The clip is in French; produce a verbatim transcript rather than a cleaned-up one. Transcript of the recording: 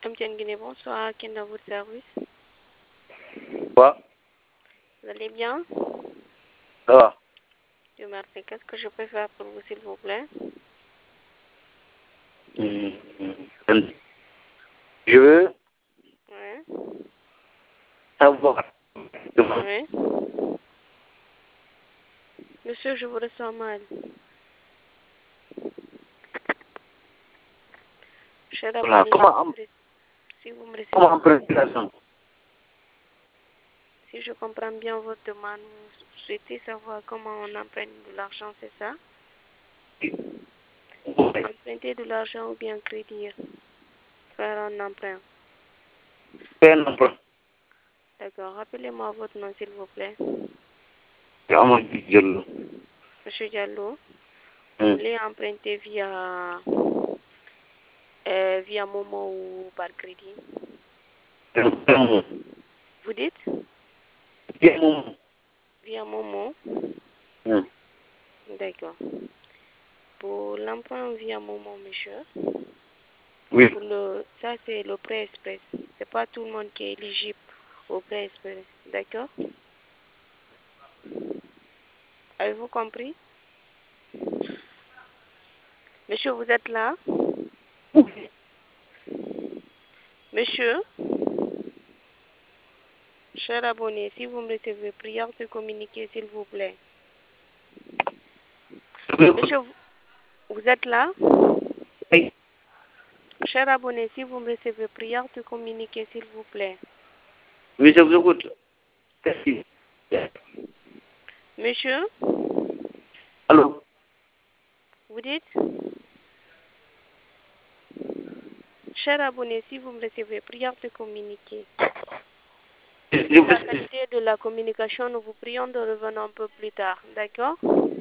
M T N Guinée, bonsoir. Qui est dans votre service? Quoi? Vous allez bien? Ça va. Dieu merci. Qu'est-ce que je peux faire pour vous, s'il vous plaît? Mmh. Je veux Oui. savoir. Oui. Monsieur, je vous ressens mal. Cher Voilà. abonné, Comment, si vous me laissez comment en parler. présentation? Si je comprends bien votre demande, vous souhaitez savoir comment on emprunte de l'argent, c'est ça? Oui. Emprunter de l'argent ou bien crédit? Faire un emprunt. Faire un emprunt. D'accord. Rappelez-moi votre nom, s'il vous plaît. Amadou Diallo. Monsieur Diallo, vous Mmh. voulez emprunter via, euh, via Momo ou par crédit? Vous dites? Via Momo. Via Momo. Mmh. D'accord. Pour l'emprunt via Momo, monsieur, Oui. pour le, ça c'est le prêt express. C'est pas tout le monde qui est éligible au prêt express. D'accord? Avez-vous compris? Monsieur, vous êtes là? Oui. Monsieur, cher abonné, si vous me recevez, prière de communiquer, s'il vous plaît. Monsieur, vous- vous êtes là? Oui. Cher abonné, si vous me recevez, prière de communiquer, s'il vous plaît. Oui, je vous écoute. Qu'est-ce qu'il y a? Monsieur, Allô? vous dites? Cher abonné, si vous me recevez, prière de communiquer. Je Pour la vous qualité de la communication, nous vous prions de revenir un peu plus tard. D'accord?